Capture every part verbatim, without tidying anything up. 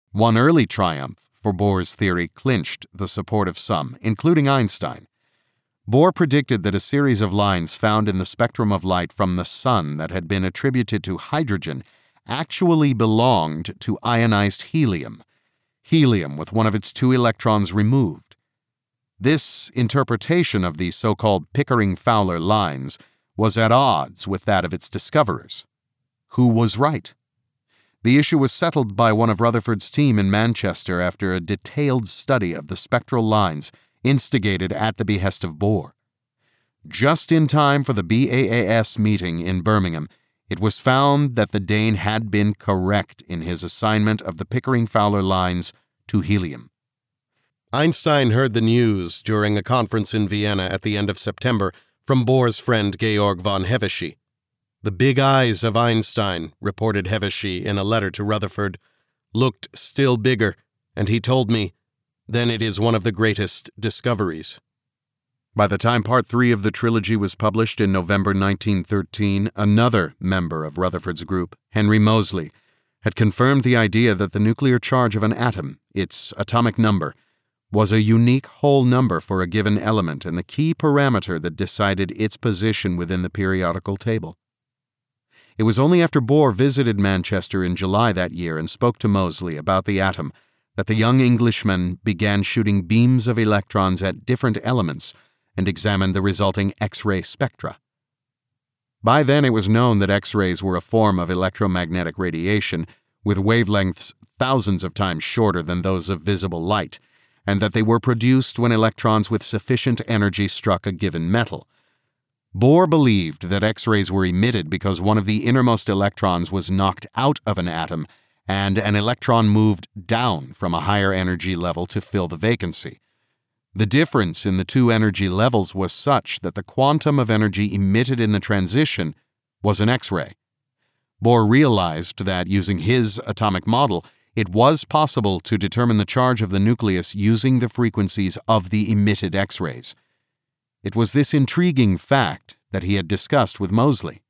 One early triumph for Bohr's theory clinched the support of some, including Einstein. Bohr predicted that a series of lines found in the spectrum of light from the sun that had been attributed to hydrogen actually belonged to ionized helium, helium with one of its two electrons removed. This interpretation of the so-called Pickering-Fowler lines was at odds with that of its discoverers. Who was right? The issue was settled by one of Rutherford's team in Manchester after a detailed study of the spectral lines instigated at the behest of Bohr. Just in time for the B A A S meeting in Birmingham, it was found that the Dane had been correct in his assignment of the Pickering-Fowler lines to helium. Einstein heard the news during a conference in Vienna at the end of September from Bohr's friend Georg von Hevesy. The big eyes of Einstein, reported Hevesy in a letter to Rutherford, looked still bigger, and he told me, then it is one of the greatest discoveries. By the time Part three of the trilogy was published in November nineteen thirteen, another member of Rutherford's group, Henry Moseley, had confirmed the idea that the nuclear charge of an atom, its atomic number, was a unique whole number for a given element and the key parameter that decided its position within the periodical table. It was only after Bohr visited Manchester in July that year and spoke to Moseley about the atom that the young Englishman began shooting beams of electrons at different elements and examined the resulting X-ray spectra. By then it was known that X-rays were a form of electromagnetic radiation with wavelengths thousands of times shorter than those of visible light, and that they were produced when electrons with sufficient energy struck a given metal. Bohr believed that X-rays were emitted because one of the innermost electrons was knocked out of an atom and an electron moved down from a higher energy level to fill the vacancy. The difference in the two energy levels was such that the quantum of energy emitted in the transition was an X-ray. Bohr realized that, using his atomic model, it was possible to determine the charge of the nucleus using the frequencies of the emitted X-rays. It was this intriguing fact that he had discussed with Moseley.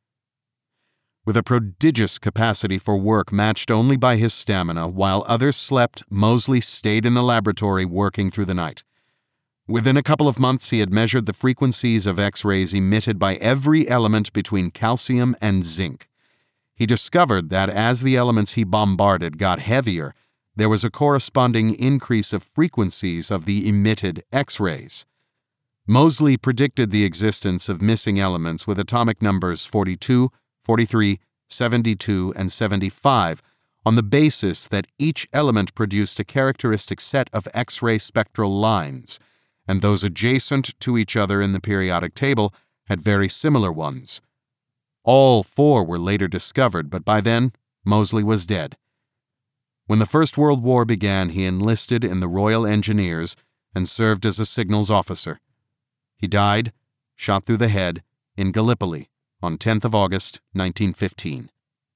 With a prodigious capacity for work matched only by his stamina, while others slept, Moseley stayed in the laboratory working through the night. Within a couple of months, he had measured the frequencies of X-rays emitted by every element between calcium and zinc. He discovered that as the elements he bombarded got heavier, there was a corresponding increase of frequencies of the emitted X-rays. Moseley predicted the existence of missing elements with atomic numbers forty-two, forty-three, seventy-two, and seventy-five on the basis that each element produced a characteristic set of X-ray spectral lines, and those adjacent to each other in the periodic table had very similar ones. All four were later discovered, but by then, Moseley was dead. When the First World War began, he enlisted in the Royal Engineers and served as a signals officer. He died, shot through the head, in Gallipoli on tenth of August, nineteen fifteen.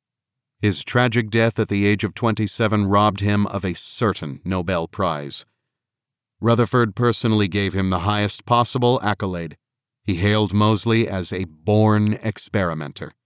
His tragic death at the age of twenty-seven robbed him of a certain Nobel Prize. Rutherford personally gave him the highest possible accolade. He hailed Moseley as a born experimenter.